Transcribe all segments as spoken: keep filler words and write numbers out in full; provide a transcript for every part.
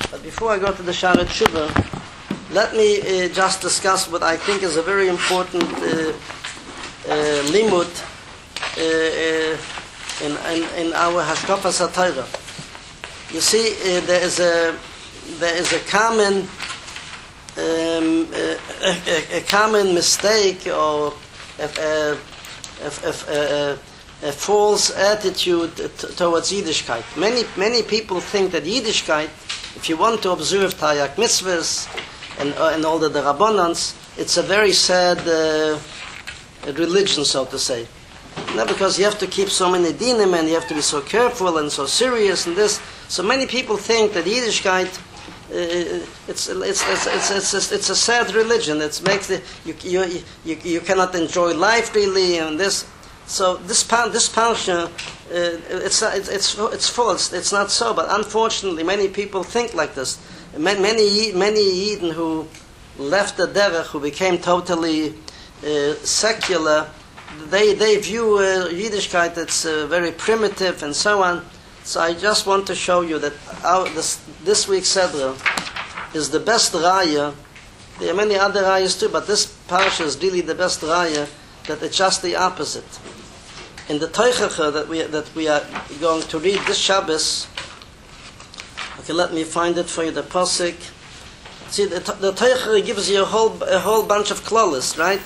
But before I go to the Sharet Shuvah, let me uh, just discuss what I think is a very important uh, uh, limud uh, uh, in, in, in our Hashkafas HaTorah. You see, uh, there is a there is a common um, uh, a, a common mistake or a, a, a, a, a, a false attitude t- towards Yiddishkeit. Many many people think that Yiddishkeit, if you want to observe Taryag mitzvahs and uh, and all the, the Rabbanans, it's a very sad uh, religion, so to say. No, because you have to keep so many dinim and you have to be so careful and so serious and this. So many people think that Yiddishkeit, uh, it's, it's, it's, it's, it's, it's, it's a sad religion. It makes the, you, you, you, you cannot enjoy life really and this. So this this parsha, uh, it's, it's, it's, it's false. It's not so. But unfortunately, many people think like this. Many, many, many Yidden who left the derech, who became totally uh, secular, They they view uh, Yiddishkeit that's uh, very primitive and so on. So I just want to show you that our, this this week's Sedra is the best raya. There are many other rayas too, but this parsha is really the best raya. That it's just the opposite. In the Teichacha that we that we are going to read this Shabbos. Okay, let me find it for you. The pasuk. See, the the Teichacha gives you a whole a whole bunch of klolis, right?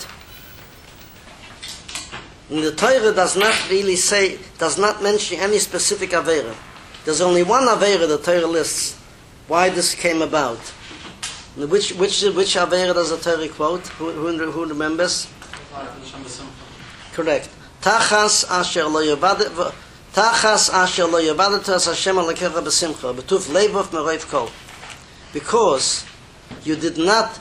And the Torah does not really say, does not mention any specific Aveira. There's only one Aveira the Torah lists why this came about. And which which which Aveira does the Torah quote? Who, who, who remembers? Correct. Tachas asher lo yavad Tachas asher lo yavadat as Hashem alakecha b'simcha b'tuf leivov meroiv kol. Because you did not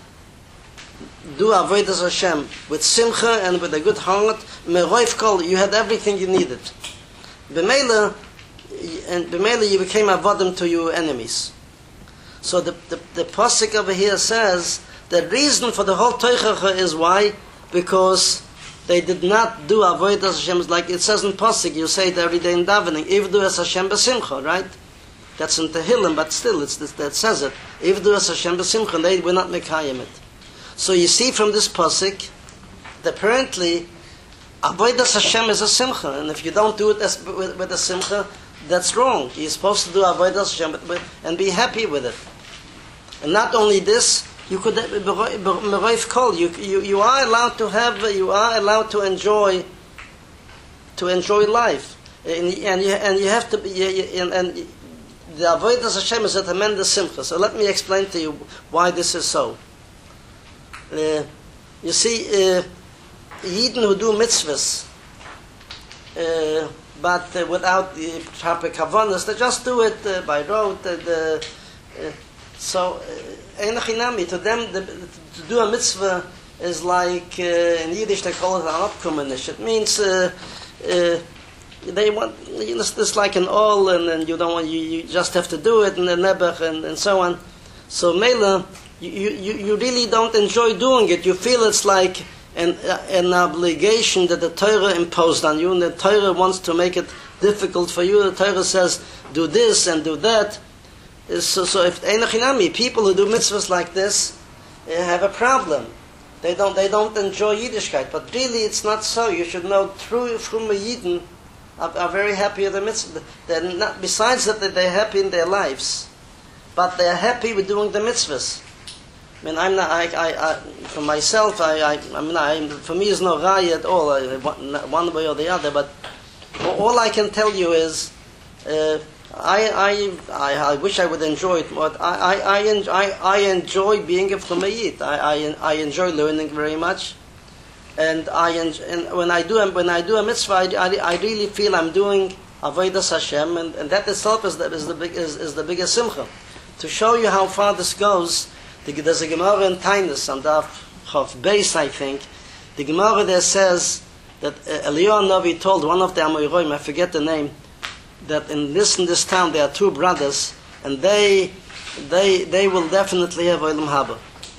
do avodas Hashem with simcha and with a good heart, meroiv kol, you had everything you needed. B'meila, and b'meila you became avodim to your enemies. So the the, the pasuk over here says the reason for the whole teichacha is why? Because they did not do avodas Hashem, like it says in pasuk. You say it every day in davening. Ivdu es Hashem b'simcha, right? That's in Tehillim, but still it's this, that says it. Ivdu es Hashem b'simcha. They will not mekayim it. So you see from this pasuk that apparently avodas Hashem is a simcha, and if you don't do it as, with, with a simcha, that's wrong. You're supposed to do avodas Hashem and be happy with it. And not only this, you could meroiv kol. You you you are allowed to have. You are allowed to enjoy. To enjoy life, and and you and you have to be. And, and the avodas Hashem is a tremendous simcha. So let me explain to you why this is so. Uh, you see, uh, Yidden who do mitzvahs, uh, but uh, without the proper kavanas, they just do it uh, by rote. Uh, the, uh, so, enochinami, to them, the, to do a mitzvah is like, uh, in Yiddish they call it an opkomenish. It means uh, uh, they want, you know, it's like an all, and, and you don't want, you, you just have to do it, and the nebuch, and, and so on. So, Mela, You, you, you really don't enjoy doing it. You feel it's like an, an obligation that the Torah imposed on you, and the Torah wants to make it difficult for you. The Torah says, do this and do that. So, so if enochinami, people who do mitzvahs like this have a problem. They don't they don't enjoy Yiddishkeit. But really it's not so. You should know through from a Yidden are, are very happy with the mitzvah. They're not, besides that they're happy in their lives, but they're happy with doing the mitzvahs. I mean, I'm not. I, I, I for myself, I, I, I mean, I, for me, it's no raya at all, I, one way or the other. But all I can tell you is, uh, I, I, I, I wish I would enjoy it. But I, I, I, enjoy, I, I enjoy being a Chumayit. I, I, I enjoy learning very much, and I, enjoy, and when I do, when I do a mitzvah, I, I, I really feel I'm doing avodas Hashem, and, and that itself is the, is the big, is, is the biggest simcha. To show you how far this goes. There's a Gemara in Tainus on Daf Chav Beis, I think. The Gemara there says that uh, Eliyahu Navi told one of the Amoyroim, I forget the name, that in this in this town there are two brothers, and they they they will definitely have Olam Haba.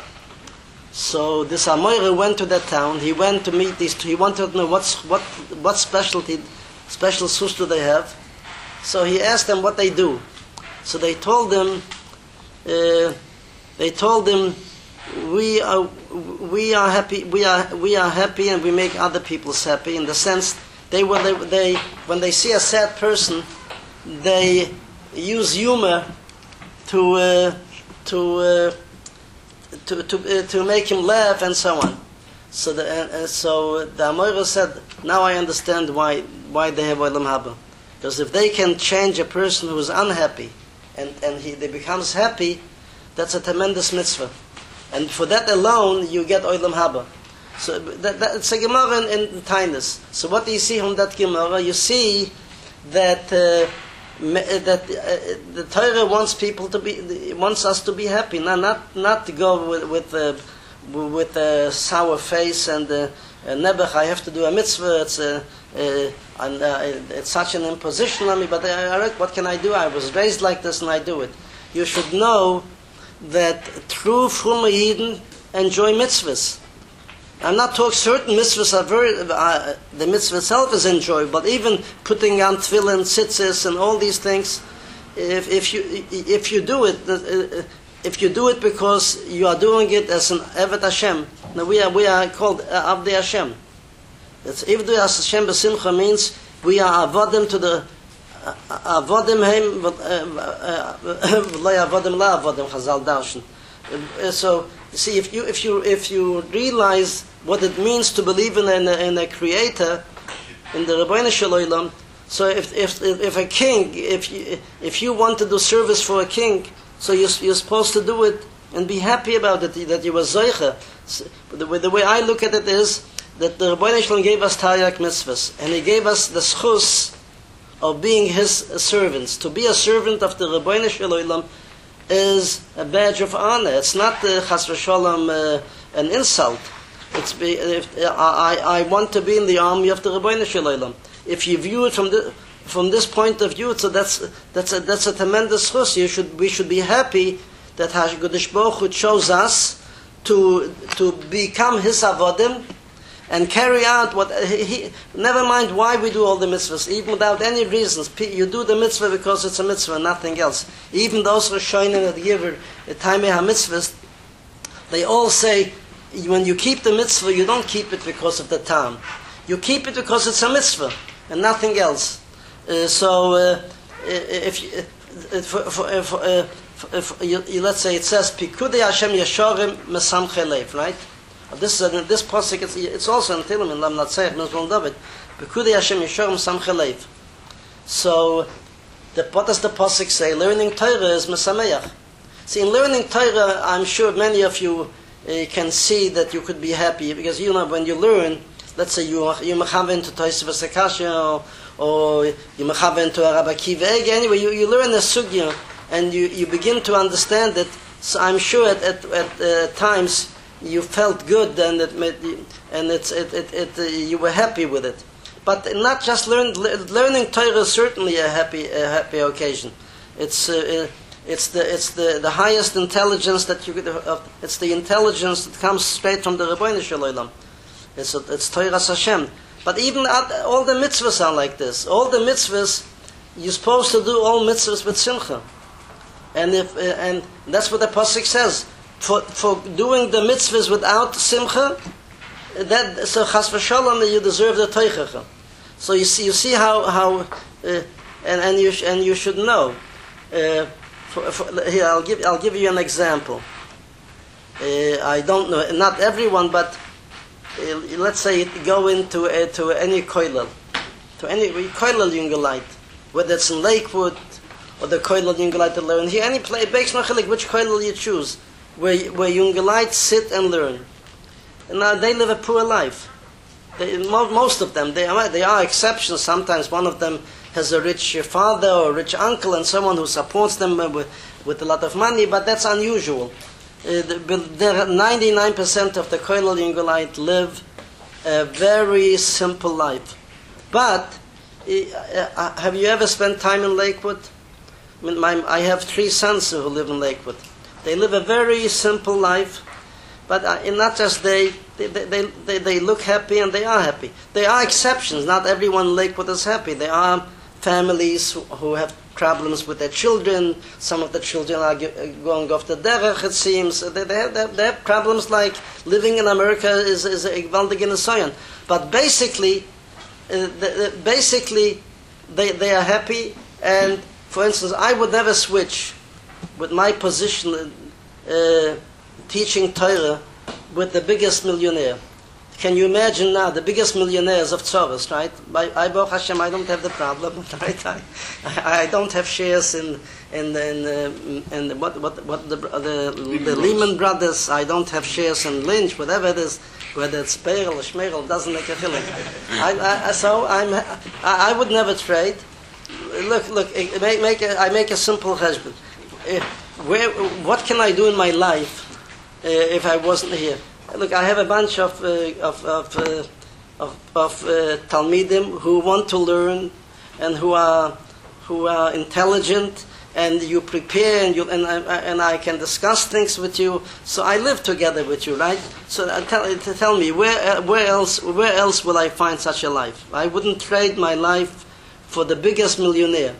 So this Amoyre went to that town. He went to meet these two. He wanted to know what's what what specialty special sush do they have. So he asked them what they do. So they told him uh, they told him, we are we are happy we are we are happy and we make other people happy, in the sense they when they, they when they see a sad person, they use humor to uh, to uh, to to uh, to make him laugh and so on. So the uh, so the Amoira said, now I understand why why they have Olam Haba, because if they can change a person who is unhappy and and he they becomes happy, that's a tremendous mitzvah. And for that alone, you get Olam Haba. So that, that, it's a Gemara in, in Tainus. So what do you see from that Gemara? You see that uh, me, that uh, the Torah wants people to be wants us to be happy, not not not to go with with uh, with a sour face and uh, Nebuch. I have to do a mitzvah. It's a uh, and uh, it's such an imposition on me. But uh, what can I do? I was raised like this, and I do it. You should know that true Fruma Yidden enjoy mitzvahs. I'm not talking certain mitzvahs are very, uh, the mitzvah itself is enjoyable, but even putting on tefillin, tzitzis, and all these things, if, if you if you do it, uh, if you do it because you are doing it as an Eved Hashem, now we are we are called uh, Avdei Hashem. It's Ivdu as Hashem B'Simcha means we are avodim to the avodim heim v'lei avodim la avodim Chazal darshan. So see, if you if you if you realize what it means to believe in a, in a creator, in the Rebbeinu Shel Olam. So if if if a king, if you if you want to do service for a king, so you're, you're supposed to do it and be happy about it, that you were zeicha. So the, the way I look at it is that the Rebbeinu Shel Olam gave us Taryag mitzvahs, and He gave us the schus of being His servants. To be a servant of the Rebbeinu Shel Olam is a badge of honor. It's not uh, chas v'sholom uh, an insult. It's be, if, uh, I, I want to be in the army of the Rebbeinu Shel Olam. If you view it from the, from this point of view, so that's that's a, that's a tremendous chus. You should we should be happy that HaKadosh Baruch Hu chose us to to become His avodim and carry out what he, he. Never mind why we do all the mitzvahs, even without any reasons. You do the mitzvah because it's a mitzvah, nothing else. Even those Rishonim that give the Taimei HaMitzvahs, they all say, when you keep the mitzvah, you don't keep it because of the time. You keep it because it's a mitzvah and nothing else. Uh, so, uh, if, you, if, for, if, uh, if you, you, let's say it says, Pikudei Hashem Yeshorim Mesamchei Lev, right? This is a, this pasuk. It's, it's also in Tehillim in Lam Natzayach Mizmor David. Pikudei Hashem Yeshorim Mesamchei Lev. So, the, what does the pasuk say? Learning Torah is Mesameach. See, in learning Torah, I'm sure many of you uh, can see that you could be happy, because you know when you learn, let's say you you mechaven to Tosefos Akashya, or, or you mechaven to a Rabbi Akiva Eiger. Anyway, you, you learn a sugya and you, you begin to understand it. So I'm sure at at, at uh, times you felt good and it made you, and it's it it, it uh, you were happy with it. But not just learn, learning Torah is certainly a happy a happy occasion. It's uh, it's the it's the, the highest intelligence that you could. Uh, it's the intelligence that comes straight from the Rebbeinu Shel Olam. It's it's Torah Hashem. But even at, all the mitzvahs are like this. All the mitzvahs, you're supposed to do all mitzvahs with simcha, and if uh, and that's what the pasuk says. For for doing the mitzvahs without simcha, that so chas v'shalom you deserve the teichacha. So you see you see how how uh, and and you sh- and you should know. Uh, for, for, here I'll give I'll give you an example. Uh, I don't know, not everyone, but. Uh, let's say go into uh, to any koilel, to any koilel Jungelite, whether it's in Lakewood or the koilel Jungelite to learn here, any place, bakes no chilik which koilel you choose, where where Jungelites sit and learn. And now they live a poor life. They, most of them, they are they are exceptions. Sometimes one of them has a rich father or a rich uncle and someone who supports them with with a lot of money, but that's unusual. Uh, the, ninety-nine percent of the Koilel Jungelite live a very simple life. But uh, uh, have you ever spent time in Lakewood? I, mean, my, I have three sons who live in Lakewood. They live a very simple life, but uh, not just they they, they, they they look happy and they are happy. There are exceptions. Not everyone in Lakewood is happy. There are families who, who have problems with their children. Some of the children are going off the derech, it seems. They, they, have, they have problems like living in America is, is a gewaltige Nisayon. But basically, uh, the, the, basically they, they are happy. And, for instance, I would never switch with my position uh, teaching Torah with the biggest millionaire. Can you imagine now the biggest millionaires of Tzoros, right? By I, Baruch Hashem, I don't have the problem, right? I, I don't have shares in in in, uh, in what what what the the, the Lehman Brothers. I don't have shares in Lynch, whatever it is, whether it's Perel or Schmerel, doesn't make a feeling. I, I, so I'm I, I would never trade. Look, look, make, make a, I make a simple husband. Uh, where what can I do in my life uh, if I wasn't here? Look, I have a bunch of uh, of of, uh, of, of uh, Talmidim who want to learn and who are who are intelligent, and you prepare and you and I, and I can discuss things with you. So I live together with you, right? So uh, tell tell me where uh, where else where else will I find such a life? I wouldn't trade my life for the biggest millionaire.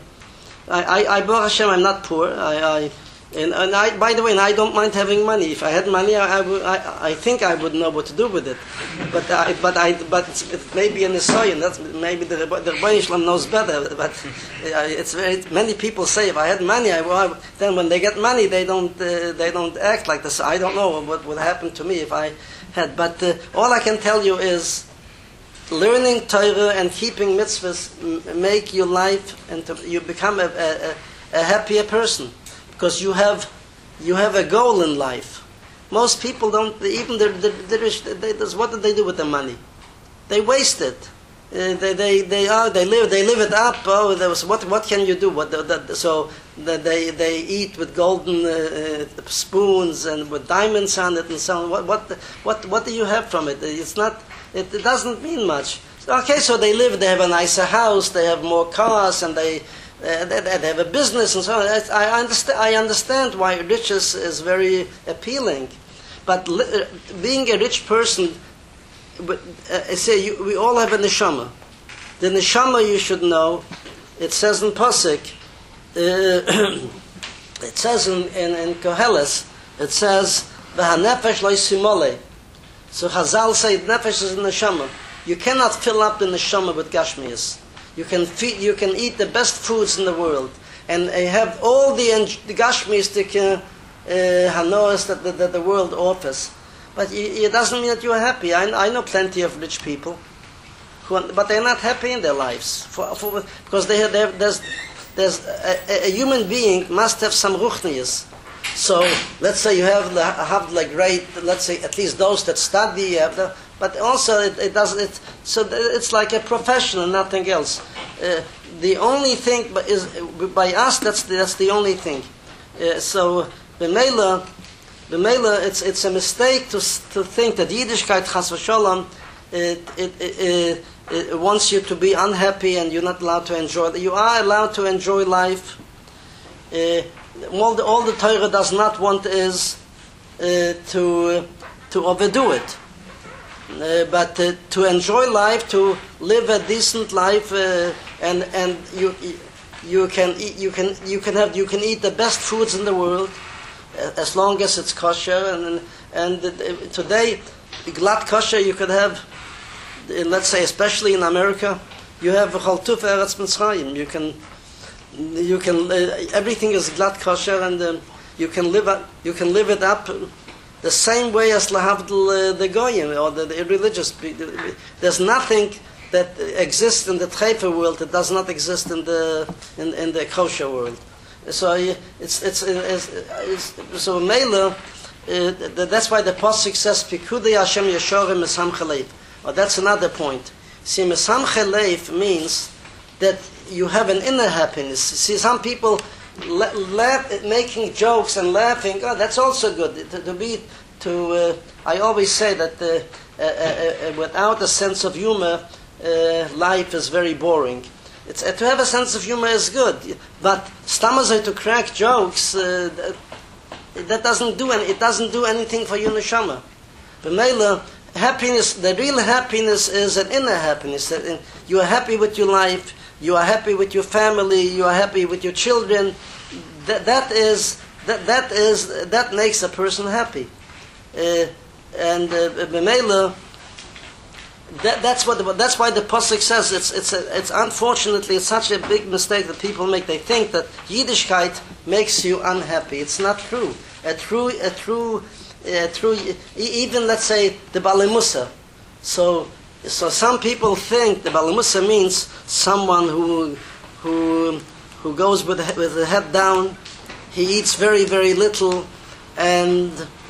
I I, I Baruch Hashem, I'm not poor. I. I And, and I, by the way, and I don't mind having money. If I had money, I, I, would, I, I think I would know what to do with it. But I, but I, but it's, it may be an Nisayon. That's maybe the the Rebbeinu Shalom knows better. But it's very many people say if I had money, I, well, then when they get money, they don't uh, they don't act like this. I don't know what would happen to me if I had. But uh, all I can tell you is, learning Torah and keeping mitzvahs make your life and to, you become a, a, a happier person. Because you have, you have a goal in life. Most people don't. Even the the, the rich, they, what do they do with the money? They waste it. Uh, they they they are they live they live it up. Oh, there was, what what can you do? What the, the, so the, they they eat with golden uh, spoons and with diamonds on it and so on. What what what what do you have from it? It's not. It, it doesn't mean much. Okay, so they live. They have a nicer house. They have more cars, and they. Uh, they, they have a business and so on. I, I understand. I understand why riches is very appealing, but li- uh, being a rich person, but, uh, I say you, we all have a neshama. The neshama, you should know. It says in Pasuk. Uh, it says in in, in Koheles. It says v'hanefesh lo yisimole. So Chazal say nefesh is a neshama. You cannot fill up the neshama with gashmias. You can feed, you can eat the best foods in the world, and uh, have all the, the gashmistic uh, uh, hanos that, that, that the world offers. But it, it doesn't mean that you are happy. I, I know plenty of rich people, who are, but they're not happy in their lives for, for, because they have, they have, there's there's a, a human being must have some ruchnius. So let's say you have the, have like great, let's say at least those that study, have the, but also it, it does it. So it's like a profession and nothing else. Uh, the only thing is by us. That's the, that's the only thing. Uh, so the Mela, the Mela, it's it's a mistake to to think that Yiddishkeit Chas v'Sholom it it, it it wants you to be unhappy and you're not allowed to enjoy. You are allowed to enjoy life. Uh, all the all the Torah does not want is uh, to to overdo it. Uh, but uh, to enjoy life, to live a decent life, uh, and and you you can eat, you can you can have you can eat the best foods in the world, uh, as long as it's kosher. And and uh, today, glad kosher you could have. Uh, let's say, especially in America, you have Chaltuf Eretz Mitzrayim. You can you can uh, everything is glad kosher, and uh, you can live up, you can live it up. The same way as lahavdil uh, the goyim or the, the religious. There's nothing that exists in the treifa world that does not exist in the in, in the kosher world. So uh, it's it's, it's, it's so Mela. Uh, that's why the pasuk says Pikudei Hashem Yeshorim Mesamche Leif. Well, that's another point. See, Mesamche Leif means that you have an inner happiness. See, some people. La- laugh, making jokes and laughing. Oh, that's also good. To, to be, to uh, I always say that uh, uh, uh, uh, without a sense of humor, uh, life is very boring. It's uh, to have a sense of humor is good, but stamazay to crack jokes uh, that, that doesn't do any. It doesn't do anything for your neshama. But Mela, happiness, the real happiness is an inner happiness. That you are happy with your life. you are happy with your family, you are happy with your children. That that is that that is that makes a person happy. Uh, and uh, that that's what the, that's why the pasuk says it's it's a, it's unfortunately it's such a big mistake that people make. They think that Yiddishkeit makes you unhappy. It's not true. A true a true a true even let's say the Baalei Mussar. So so some people think the Baalei Mussar means someone who who who goes with the, with the head down. He eats very very little, and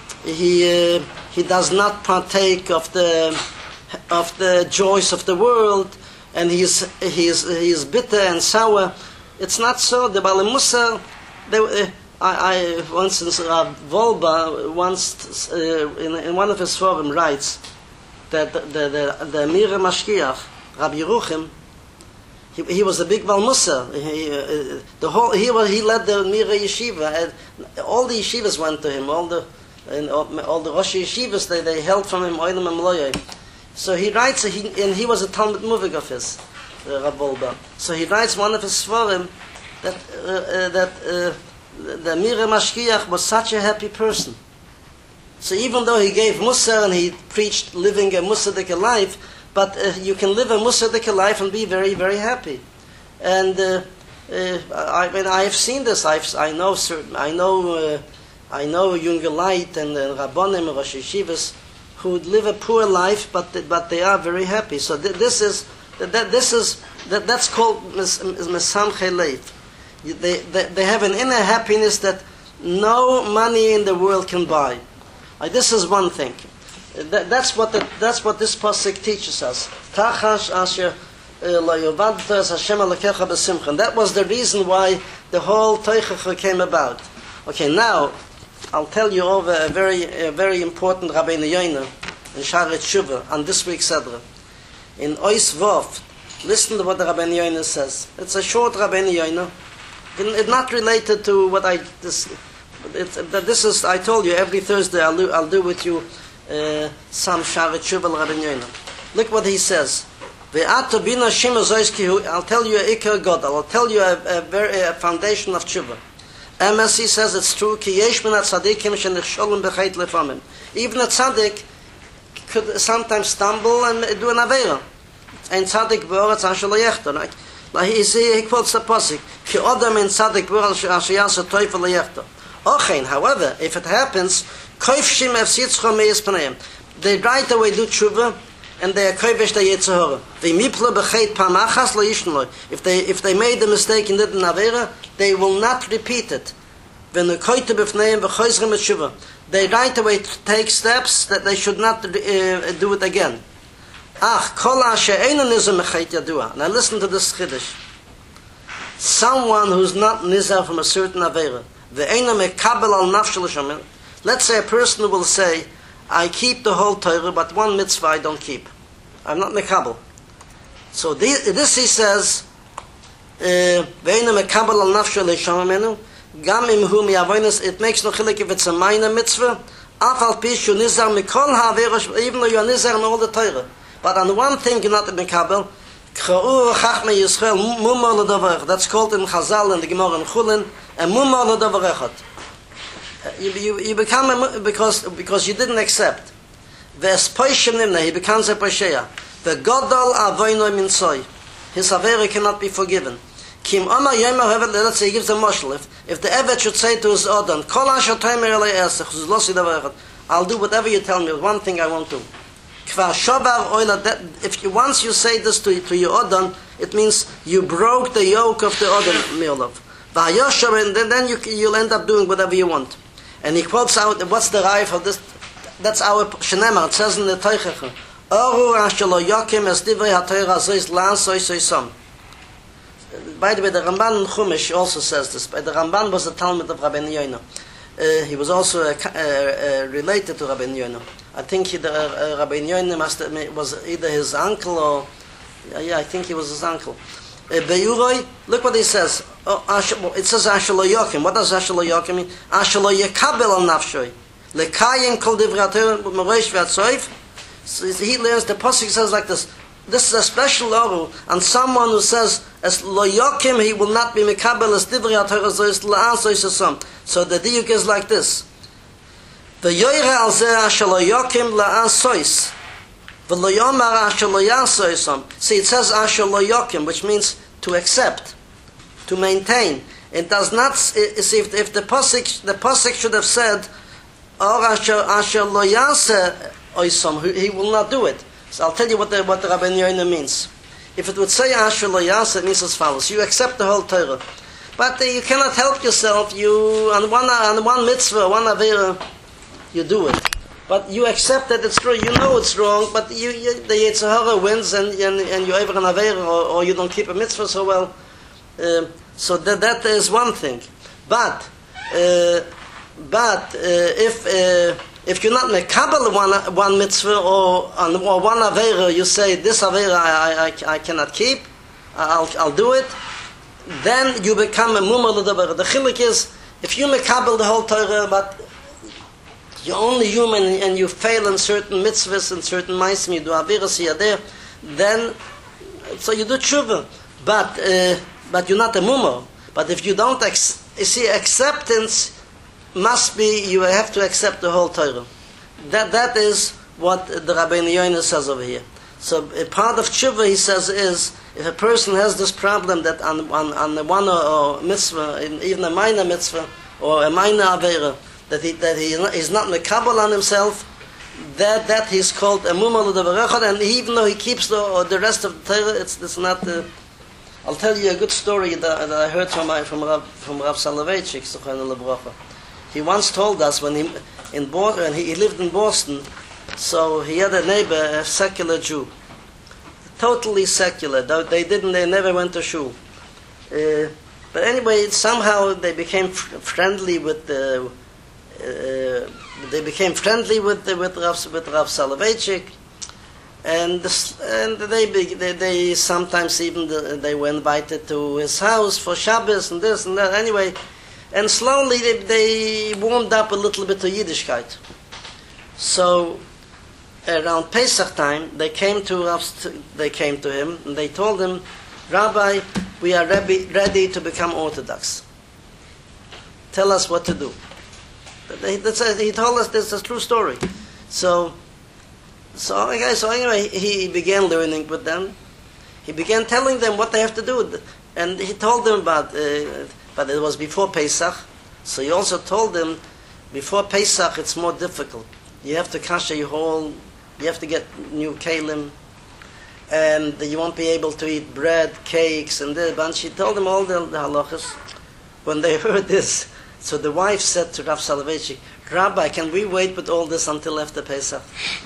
he uh, he does not partake of the of the joys of the world, and he is he is he is bitter and sour. It's not so. The Baalei Mussar, they, uh, I, I once in Rav Wolba once uh, in, in one of his forum writes that the the the, the Mira Mashkiach, Rabbi Yeruchim, he, he was a big Baalei Mussar. He, uh, the whole he he led the Mira Yeshiva. And all the yeshivas went to him. All the and all, all the Rosh Yeshivas they, they held from him Oilam and Mloyai. So he writes, he, and he was a Talmud Muvig of his, uh, Rav Wolba. So he writes one of his Svarim that uh, uh, that uh, the Mira Mashkiach was such a happy person. So even though he gave Mussar and he preached living a Mussardik life, but uh, you can live a Mussardik life and be very very happy. And uh, uh, I mean I have seen this. I've, I know certain. I know uh, I know Younger Light and uh, Rabbonim and Rosh Yeshivas who would live a poor life, but they, but they are very happy. So th- this is that, that this is that that's called mesamchei leiv. They, they they have an inner happiness that no money in the world can buy. Uh, this is one thing. That, that's what the, that's what this pasuk teaches us. Tachash asher lo yovadta es Hashem alekecha b'simcha. And that was the reason why the whole Teichacha came about. Okay, now I'll tell you over a very, a very important Rabbeinu Yoina in Sharet Shuvah on this week's Sedra. In Ois Vov, listen to what the Rabbeinu Yoina says. It's a short Rabbeinu Yoina. It's not related to what I this. It's, this is I told you every Thursday I'll do, I'll do with you uh, some Sharet Shuvah Rabbeinu Yoina. Look what he says. I'll tell you a Iker God. I'll tell you a, a, very, a foundation of Shuvah. M S C says it's true. Ki yesh min tzadikim shenichsholem b'chait lefamim. Even a tzadik could sometimes stumble and do an aveira. Ein tzadik b'oretz asher lo yechter. Like he see he quotes the pasuk. Ki odam ein tzadik b'oretz asher yasa toifa lo yechter. Ochein, however, if it happens, koifshim efsitzcho meis pneim. They right away do tshuva and they are koivish the yitzhahora. V'miplo b'chait pamachas lo yishn lo. If they if they made a mistake and did an aveira, they will not repeat it. When the koite b'fneim v'choizrim tshuva, they right away take steps that they should not uh, do it again. Ach, kol asher eino nizar mechait yadua. Now listen to this chiddush. Someone who's not nizar from a certain aveira, ve'eino mekabel al nafshel shamin. Let's say a person will say, I keep the whole Torah, but one mitzvah I don't keep. I'm not mekabel. So this, this he says, ve'eino mekabel al nafshel shamamenu. Gam im hu mi avoinus, it makes no chilek if it's a minor mitzvah. Af al pi shu nizar mikol ha'aveira, even though you are nizar in all the Torah. But on one thing you're not mekabel, k'cha'ur chachmei Yisrael mumar l'davarech. That's called in Chazal and the Gemara in Chulin, and mumar l'davarechot. You, you, you become a, because because you didn't accept. Ve'espoishim nimna, he becomes a posheya. Ve'godol avoinoi minsoy, his avera cannot be forgiven. Kim Omar Yomer Evet, let's say he gives a moshel. If, if the Evet should say to his Odon, Kol asher toimer elei esech, who's losi davarechot, I'll do whatever you tell me, one thing I won't do. Kvar shobar oila, that if you once you say this to to your Odon, it means you broke the yoke of the Odon Me'olav. Va'yosher, and then, then you, you'll end up doing whatever you want. And he quotes out, what's the raya for this? That's our Shenemar, it says in the Teichacha, Oru asher lo yokim es divrei ha'Torah zois lan soy soy som. By the way, the Ramban in Chumash also says this. But the Ramban was a Talmud of Rabbeinu Yoina. Uh, he was also uh, uh, uh, related to Rabbeinu Yoina. I think he, the, uh, Rabbeinu Yoina must have, was either his uncle or... Uh, yeah, I think he was his uncle. Uh, Be'uroi, look what he says. Oh, asher, it says Asher lo yokim. What does Asher lo yokim mean? Asher lo yekabel al nafshoi. Lekayim kol divrei HaTorah m'rosh ve'atzoif. So he learns, the Pasuk says like this. This is a special oru, and someone who says, as lo yokim, he will not be mekabel as divrei HaTorah zois la'an zois asam. So the diuk is like this. The yoyre al zeh asher lo yokim la'an zois. V'lo yomar asher lo yaso asam. See, it says asher lo yokim, which means to accept, to maintain. It does not, see, if, if the Pasuk, the Pasuk should have said, or asher, asher lo yase asam, he will not do it. So I'll tell you what the, what the Rabbeinu Yoina means. If it would say Asher Lo Yaseh, it means as follows: you accept the whole Torah, but uh, you cannot help yourself. You on one on one mitzvah, one avera, you do it, but you accept that it's true. You know it's wrong, but you, you the Yetzer Hara wins, and and, and you're over an avera, or, or you don't keep a mitzvah so well. Uh, so that that is one thing, but uh, but uh, if uh, if you're not mekabel one one mitzvah or or one avera, you say this avera I, I I cannot keep, I'll I'll do it. Then you become a mumar l'davar. The chiluk is if you mekabel the whole Torah, but you're only human and you fail in certain mitzvahs and certain ma'asim, you do averas here there, then so you do tshuva, but uh, but you're not a mumar. But if you don't, ex- you see, acceptance must be, you have to accept the whole Torah. That that is what the Rabbeinu Yoina says over here. So a part of tshuva, he says, is if a person has this problem that on on, on the one or, or mitzvah, in, even a minor mitzvah or a minor avera, that he that he is not mekabel on himself, that that he's called a mumar l'davarechad, and even though he keeps the the rest of the Torah, it's it's not. Uh, I'll tell you a good story that, that I heard from my, from Rav from Rav Soloveitchik, Zochanu Lebrocha. He once told us when he in Boston, he, he lived in Boston, so he had a neighbor, a secular Jew, totally secular. They didn't, they never went to shul. Uh, but anyway, somehow they became f- friendly with the. Uh, they became friendly with the, with Rav with Rav Soloveitchik, and this, and they, be, they they sometimes even the, they were invited to his house for Shabbos and this and that. Anyway. And slowly they, they warmed up a little bit to Yiddishkeit. So around Pesach time, they came to Rav, they came to him and they told him, Rabbi, we are ready, ready to become Orthodox. Tell us what to do. They, that's a, he told us this is a true story. So, so okay, so anyway, he began learning with them. He began telling them what they have to do, and he told them about. Uh, But it was before Pesach, so he also told them, before Pesach it's more difficult. You have to kasha your whole, you have to get new kalim, and you won't be able to eat bread, cakes, and this. And she told them all the, the halachas. When they heard this, so the wife said to Rav Soloveitchik, Rabbi, can we wait with all this until after Pesach?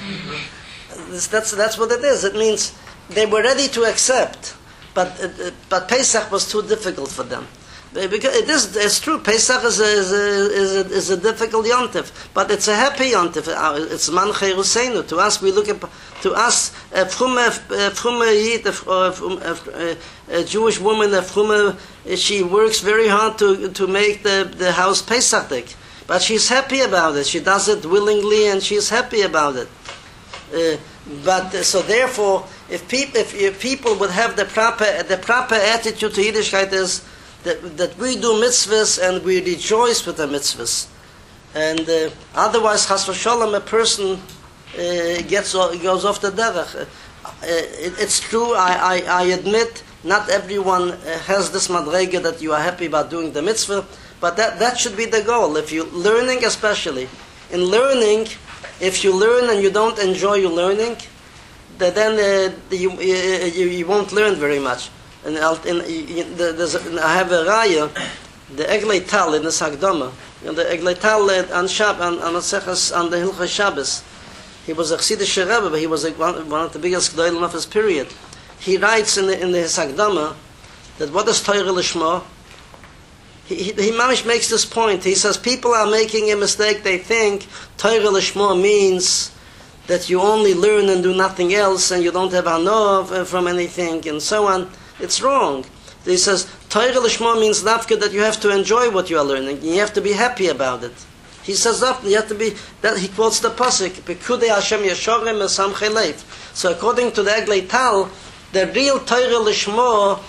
this, that's, that's what it is. It means they were ready to accept, but, uh, but Pesach was too difficult for them. Because it is, it's true. Pesach is a, is a, is a, is a difficult yontif, but it's a happy yontif. It's man cheruseinu. To us, we look at to us a frume a frume yid, a, a, a Jewish woman, a frume. She works very hard to to make the, the house Pesachdik, but she's happy about it. She does it willingly, and she's happy about it. Uh, but uh, so therefore, if people if, if people would have the proper the proper attitude to Yiddishkeit is. That, that we do mitzvahs and we rejoice with the mitzvahs, and uh, otherwise, chas v'sholom, a person uh, gets goes off the derech. Uh, it, it's true. I, I, I admit not everyone uh, has this madrega that you are happy about doing the mitzvah, but that that should be the goal. If you learning, especially in learning, if you learn and you don't enjoy your learning, then uh, you, you you won't learn very much. And in, in, there's a, I have a raya, the Eglei Tal in the Sagdama, and the Eglei Tal on Shab on on the on the Hilchos Shabbos. He was a Chassidish Rebbe, but he was a, one, one of the biggest gedolim of his period. He writes in the in the Sagdama that what is Torah Lishma. He he, he mamish makes this point. He says people are making a mistake. They think Torah Lishma means that you only learn and do nothing else, and you don't have hanoah from anything, and so on. It's wrong. He says, Torah Lishma means nafka that you have to enjoy what you are learning. You have to be happy about it. He says that you have to be, that he quotes the pasuk, Pekudei Hashem Yeshorim Esamchei Lev. So according to the Eglei Tal, the real Torah Lishma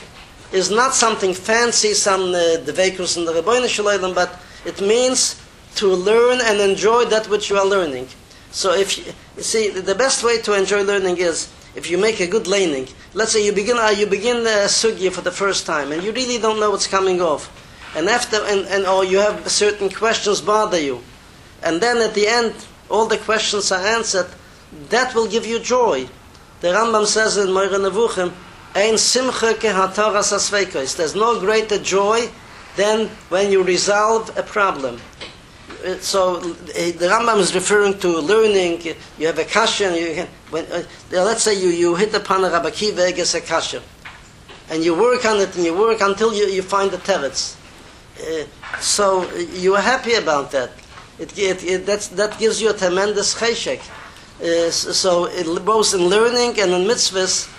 is not something fancy, some uh, devekus in the Rebbeinu Shalom, but it means to learn and enjoy that which you are learning. So if you, you see, the best way to enjoy learning is if you make a good learning. Let's say you begin uh, you begin a sugya for the first time, and you really don't know what's coming off, and after and, and or you have certain questions bother you, and then at the end all the questions are answered. That will give you joy. The Rambam says in Moira Nevuchim, "Ein simcha ke hataras asveikos." There's no greater joy than when you resolve a problem. So the Rambam is referring to learning. You have a kasha, you can, when, uh, let's say you, you hit upon a Rabbi Akiva against a kasha, and you work on it and you work until you, you find the teretz. Uh, so you are happy about that. It, it, it that's, that gives you a tremendous cheshek. Uh, so it, both in learning and in mitzvahs,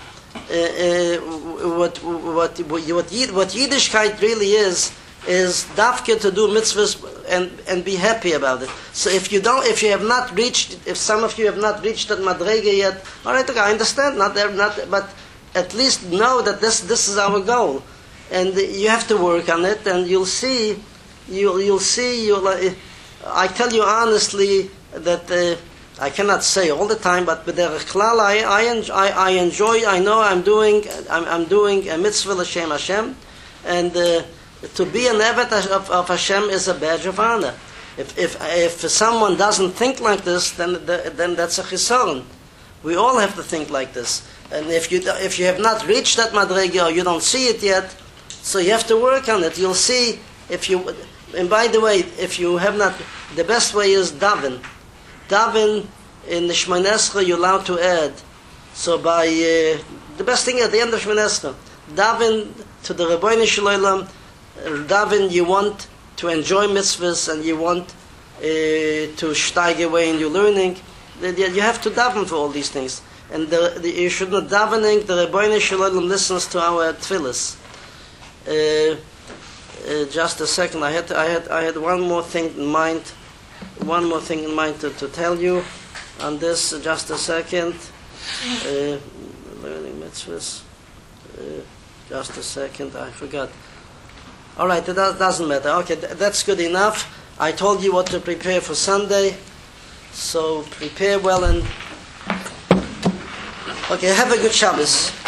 uh, uh, what what what what, what Yiddishkeit really is is dafke to do mitzvahs and and be happy about it. So if you don't, if you have not reached, if some of you have not reached that madrega yet, all right, okay, I understand, not there, not, but at least know that this this is our goal, and you have to work on it, and you'll see, you'll you'll see, you'll. Uh, I tell you honestly that uh, I cannot say all the time, but with the klal, I I enjoy, I, I enjoy, I know I'm doing, I'm, I'm doing a mitzvah l'shem Hashem, and. Uh, To be an Eved of, of Hashem is a badge of honor. If if if someone doesn't think like this, then then that's a chisaron. We all have to think like this. And if you if you have not reached that madrega or you don't see it yet, so you have to work on it. You'll see if you. And by the way, if you have not, the best way is daven. Daven in the Shemona Esrei you're allowed to add. So by uh, the best thing at the end of Shemona Esrei, daven to the Rebbeinu Shalom. Daven, you want to enjoy mitzvahs and you want uh, to steig away in your learning. You have to daven for all these things. And the, the, you should not davening. The Rebbeinu Shalom listens to our tefillas. Uh, uh, just a second. I had to, I had I had one more thing in mind. One more thing in mind to, to tell you on this. Just a second. Uh, learning mitzvahs. Uh, just a second. I forgot. All right, that doesn't matter. Okay, that's good enough. I told you what to prepare for Sunday, so prepare well and... Okay, have a good Shabbos.